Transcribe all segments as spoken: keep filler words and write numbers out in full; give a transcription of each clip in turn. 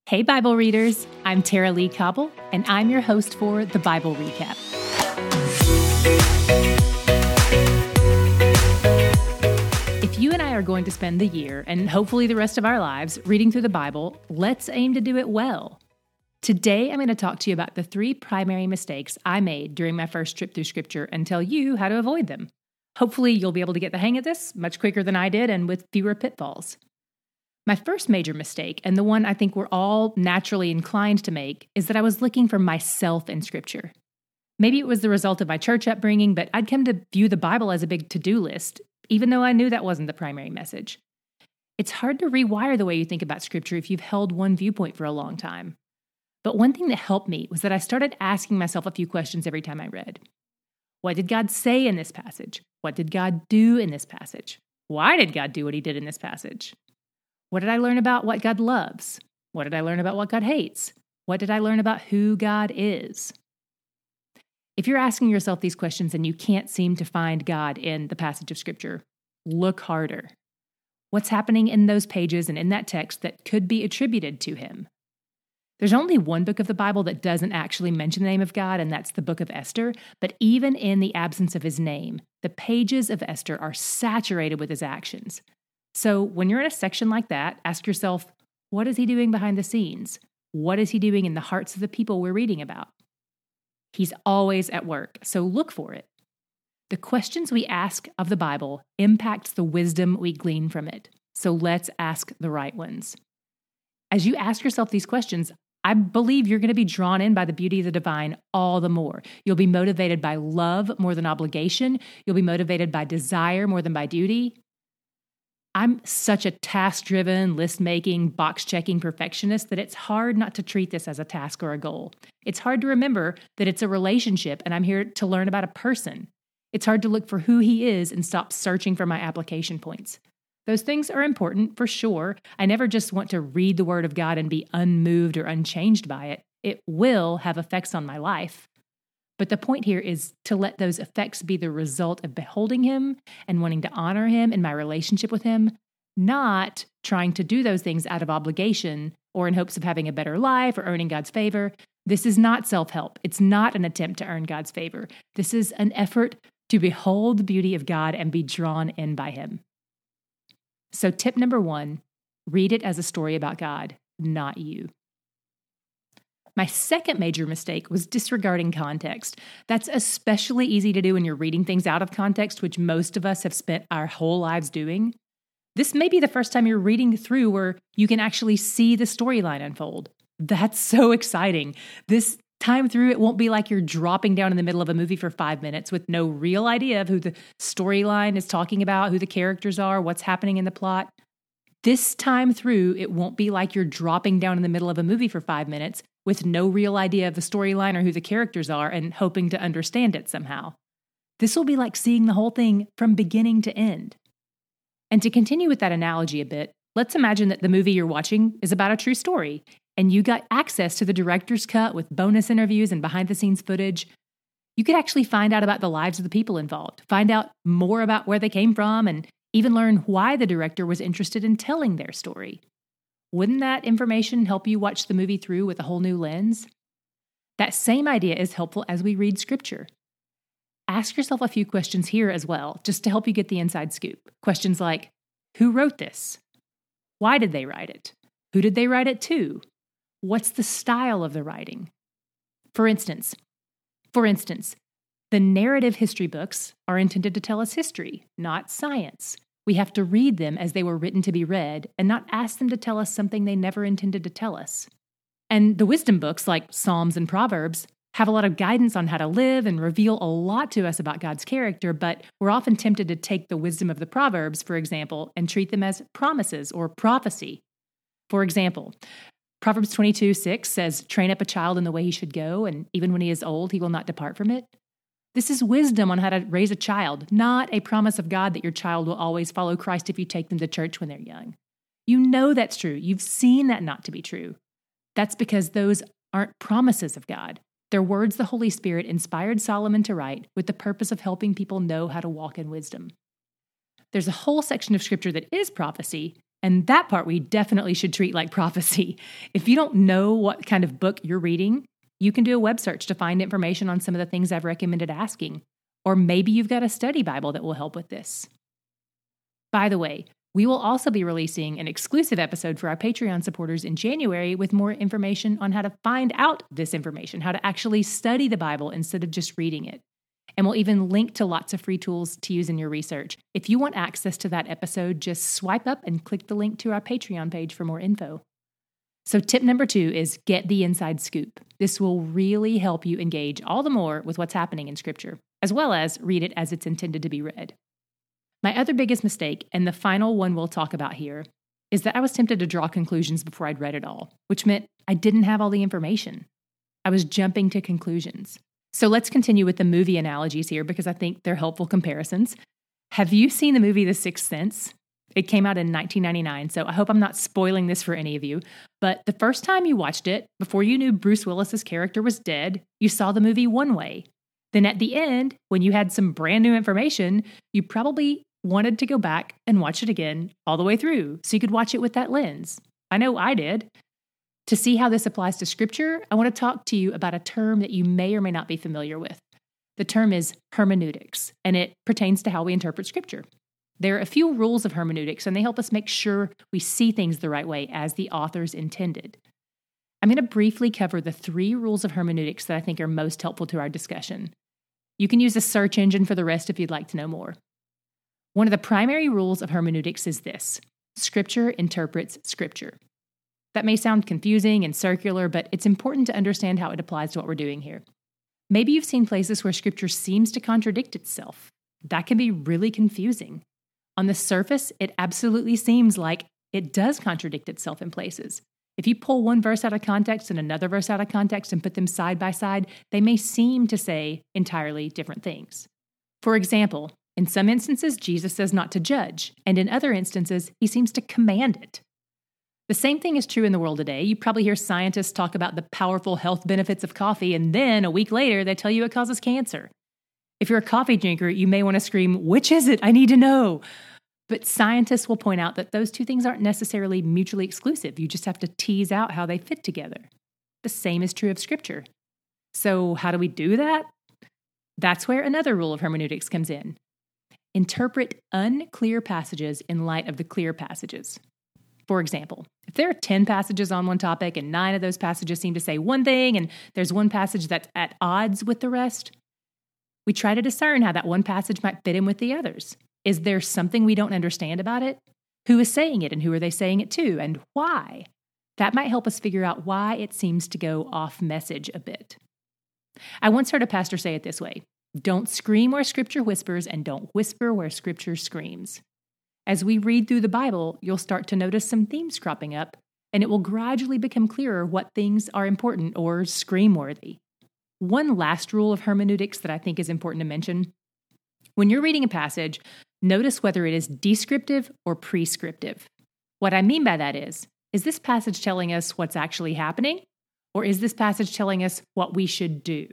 Hey, Bible readers. I'm Tara Lee Cobble, and I'm your host for the Bible Recap. If you and I are going to spend the year, and hopefully the rest of our lives, reading through the Bible, let's aim to do it well. Today, I'm going to talk to you about the three primary mistakes I made during my first trip through Scripture and tell you how to avoid them. Hopefully, you'll be able to get the hang of this much quicker than I did and with fewer pitfalls. My first major mistake, and the one I think we're all naturally inclined to make, is that I was looking for myself in Scripture. Maybe it was the result of my church upbringing, but I'd come to view the Bible as a big to-do list, even though I knew that wasn't the primary message. It's hard to rewire the way you think about Scripture if you've held one viewpoint for a long time. But one thing that helped me was that I started asking myself a few questions every time I read. What did God say in this passage? What did God do in this passage? Why did God do what he did in this passage? What did I learn about what God loves? What did I learn about what God hates? What did I learn about who God is? If you're asking yourself these questions and you can't seem to find God in the passage of Scripture, look harder. What's happening in those pages and in that text that could be attributed to him? There's only one book of the Bible that doesn't actually mention the name of God, and that's the book of Esther. But even in the absence of his name, the pages of Esther are saturated with his actions. So when you're in a section like that, ask yourself, what is he doing behind the scenes? What is he doing in the hearts of the people we're reading about? He's always at work, so look for it. The questions we ask of the Bible impacts the wisdom we glean from it. So let's ask the right ones. As you ask yourself these questions, I believe you're going to be drawn in by the beauty of the divine all the more. You'll be motivated by love more than obligation. You'll be motivated by desire more than by duty. I'm such a task-driven, list-making, box-checking perfectionist that it's hard not to treat this as a task or a goal. It's hard to remember that it's a relationship and I'm here to learn about a person. It's hard to look for who he is and stop searching for my application points. Those things are important for sure. I never just want to read the Word of God and be unmoved or unchanged by it. It will have effects on my life. But the point here is to let those effects be the result of beholding him and wanting to honor him in my relationship with him, not trying to do those things out of obligation or in hopes of having a better life or earning God's favor. This is not self-help. It's not an attempt to earn God's favor. This is an effort to behold the beauty of God and be drawn in by him. So tip number one, read it as a story about God, not you. My second major mistake was disregarding context. That's especially easy to do when you're reading things out of context, which most of us have spent our whole lives doing. This may be the first time you're reading through where you can actually see the storyline unfold. That's so exciting. This time through, it won't be like you're dropping down in the middle of a movie for five minutes with no real idea of who the storyline is talking about, who the characters are, what's happening in the plot. This time through, it won't be like you're dropping down in the middle of a movie for five minutes with no real idea of the storyline or who the characters are and hoping to understand it somehow. This will be like seeing the whole thing from beginning to end. And to continue with that analogy a bit, let's imagine that the movie you're watching is about a true story, and you got access to the director's cut with bonus interviews and behind-the-scenes footage. You could actually find out about the lives of the people involved, find out more about where they came from, and even learn why the director was interested in telling their story. Wouldn't that information help you watch the movie through with a whole new lens? That same idea is helpful as we read Scripture. Ask yourself a few questions here as well, just to help you get the inside scoop. Questions like, who wrote this? Why did they write it? Who did they write it to? What's the style of the writing? For instance, for instance, the narrative history books are intended to tell us history, not science. We have to read them as they were written to be read and not ask them to tell us something they never intended to tell us. And the wisdom books like Psalms and Proverbs have a lot of guidance on how to live and reveal a lot to us about God's character, but we're often tempted to take the wisdom of the Proverbs, for example, and treat them as promises or prophecy. For example, Proverbs twenty-two six says, train up a child in the way he should go, and even when he is old, he will not depart from it. This is wisdom on how to raise a child, not a promise of God that your child will always follow Christ if you take them to church when they're young. You know that's true. You've seen that not to be true. That's because those aren't promises of God. They're words the Holy Spirit inspired Solomon to write with the purpose of helping people know how to walk in wisdom. There's a whole section of Scripture that is prophecy, And that part we definitely should treat like prophecy. If you don't know what kind of book you're reading, you can do a web search to find information on some of the things I've recommended asking. Or maybe you've got a study Bible that will help with this. By the way, we will also be releasing an exclusive episode for our Patreon supporters in January with more information on how to find out this information, how to actually study the Bible instead of just reading it. And we'll even link to lots of free tools to use in your research. If you want access to that episode, just swipe up and click the link to our Patreon page for more info. So tip number two is get the inside scoop. This will really help you engage all the more with what's happening in Scripture, as well as read it as it's intended to be read. My other biggest mistake, and the final one we'll talk about here, is that I was tempted to draw conclusions before I'd read it all, which meant I didn't have all the information. I was jumping to conclusions. So let's continue with the movie analogies here because I think they're helpful comparisons. Have you seen the movie The Sixth Sense? It came out in nineteen ninety-nine, so I hope I'm not spoiling this for any of you. But the first time you watched it, before you knew Bruce Willis's character was dead, you saw the movie one way. Then at the end, when you had some brand new information, you probably wanted to go back and watch it again all the way through so you could watch it with that lens. I know I did. To see how this applies to Scripture, I want to talk to you about a term that you may or may not be familiar with. The term is hermeneutics, and it pertains to how we interpret Scripture. There are a few rules of hermeneutics, and they help us make sure we see things the right way as the authors intended. I'm going to briefly cover the three rules of hermeneutics that I think are most helpful to our discussion. You can use a search engine for the rest if you'd like to know more. One of the primary rules of hermeneutics is this: Scripture interprets Scripture. That may sound confusing and circular, but it's important to understand how it applies to what we're doing here. Maybe you've seen places where Scripture seems to contradict itself. That can be really confusing. On the surface, it absolutely seems like it does contradict itself in places. If you pull one verse out of context and another verse out of context and put them side by side, they may seem to say entirely different things. For example, in some instances, Jesus says not to judge, and in other instances, he seems to command it. The same thing is true in the world today. You probably hear scientists talk about the powerful health benefits of coffee, and then a week later, they tell you it causes cancer. If you're a coffee drinker, you may want to scream, "Which is it? I need to know." But scientists will point out that those two things aren't necessarily mutually exclusive. You just have to tease out how they fit together. The same is true of Scripture. So how do we do that? That's where another rule of hermeneutics comes in. Interpret unclear passages in light of the clear passages. For example, if there are ten passages on one topic and nine of those passages seem to say one thing and there's one passage that's at odds with the rest, we try to discern how that one passage might fit in with the others. Is there something we don't understand about it? Who is saying it and who are they saying it to and why? That might help us figure out why it seems to go off message a bit. I once heard a pastor say it this way: don't scream where Scripture whispers and don't whisper where Scripture screams. As we read through the Bible, you'll start to notice some themes cropping up, and it will gradually become clearer what things are important or scream-worthy. One last rule of hermeneutics that I think is important to mention: when you're reading a passage, notice whether it is descriptive or prescriptive. What I mean by that is, is this passage telling us what's actually happening, or is this passage telling us what we should do?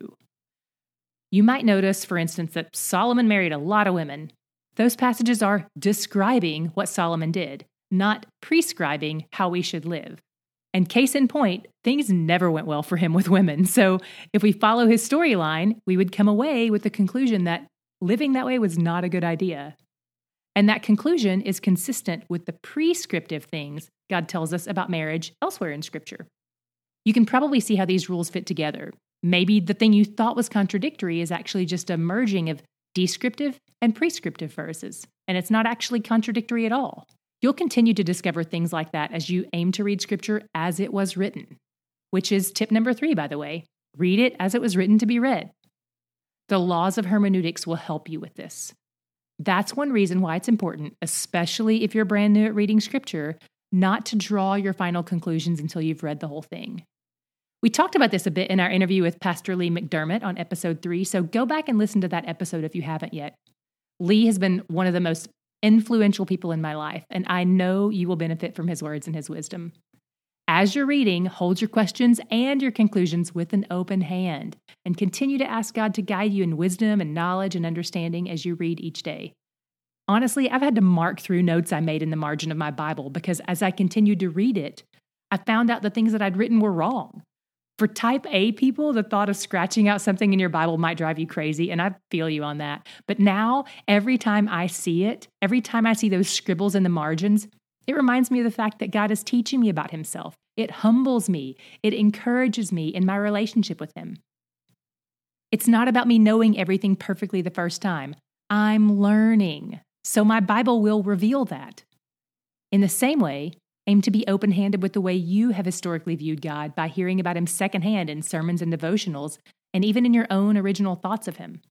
You might notice, for instance, that Solomon married a lot of women. Those passages are describing what Solomon did, not prescribing how we should live. And case in point, things never went well for him with women. So if we follow his storyline, we would come away with the conclusion that living that way was not a good idea. And that conclusion is consistent with the prescriptive things God tells us about marriage elsewhere in Scripture. You can probably see how these rules fit together. Maybe the thing you thought was contradictory is actually just a merging of descriptive and prescriptive verses, and it's not actually contradictory at all. You'll continue to discover things like that as you aim to read Scripture as it was written, which is tip number three, by the way. Read it as it was written to be read. The laws of hermeneutics will help you with this. That's one reason why it's important, especially if you're brand new at reading Scripture, not to draw your final conclusions until you've read the whole thing. We talked about this a bit in our interview with Pastor Lee McDermott on episode three, so go back and listen to that episode if you haven't yet. Lee has been one of the most influential people in my life, and I know you will benefit from his words and his wisdom. As you're reading, hold your questions and your conclusions with an open hand, and continue to ask God to guide you in wisdom and knowledge and understanding as you read each day. Honestly, I've had to mark through notes I made in the margin of my Bible because as I continued to read it, I found out the things that I'd written were wrong. For type A people, the thought of scratching out something in your Bible might drive you crazy, and I feel you on that. But now, every time I see it, every time I see those scribbles in the margins, it reminds me of the fact that God is teaching me about Himself. It humbles me. It encourages me in my relationship with Him. It's not about me knowing everything perfectly the first time. I'm learning. So my Bible will reveal that. In the same way, aim to be open-handed with the way you have historically viewed God by hearing about Him secondhand in sermons and devotionals, and even in your own original thoughts of Him.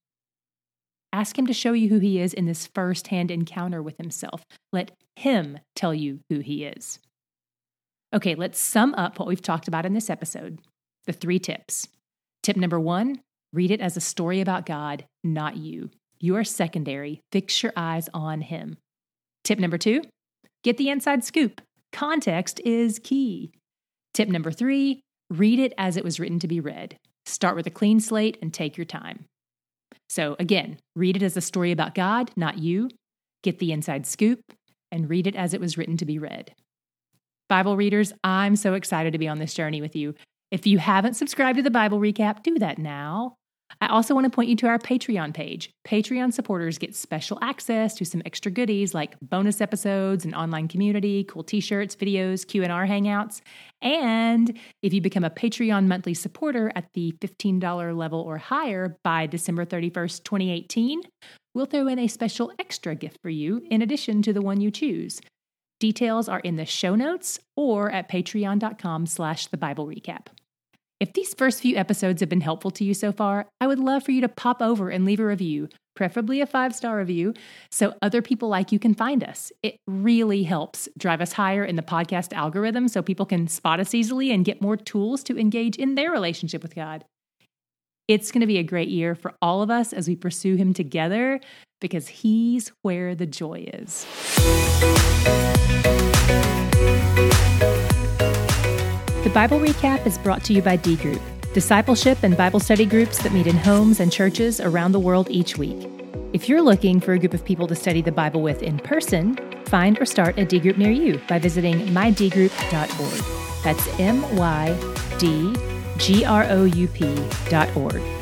Ask Him to show you who He is in this first-hand encounter with Himself. Let Him tell you who He is. Okay, let's sum up what we've talked about in this episode. The three tips. Tip number one, read it as a story about God, not you. You are secondary. Fix your eyes on Him. Tip number two, get the inside scoop. Context is key. Tip number three, read it as it was written to be read. Start with a clean slate and take your time. So again, read it as a story about God, not you. Get the inside scoop and read it as it was written to be read. Bible readers, I'm so excited to be on this journey with you. If you haven't subscribed to the Bible Recap, do that now. I also want to point you to our Patreon page. Patreon supporters get special access to some extra goodies like bonus episodes, an online community, cool t-shirts, videos, Q and R hangouts. And if you become a Patreon monthly supporter at the fifteen dollars level or higher by December thirty-first, twenty eighteen, we'll throw in a special extra gift for you in addition to the one you choose. Details are in the show notes or at patreon.com slash the Bible Recap. If these first few episodes have been helpful to you so far, I would love for you to pop over and leave a review, preferably a five-star review, so other people like you can find us. It really helps drive us higher in the podcast algorithm so people can spot us easily and get more tools to engage in their relationship with God. It's going to be a great year for all of us as we pursue Him together because He's where the joy is. The Bible Recap is brought to you by D Group, discipleship and Bible study groups that meet in homes and churches around the world each week. If you're looking for a group of people to study the Bible with in person, find or start a D Group near you by visiting my d group dot org. That's M Y D G R O U P dot org.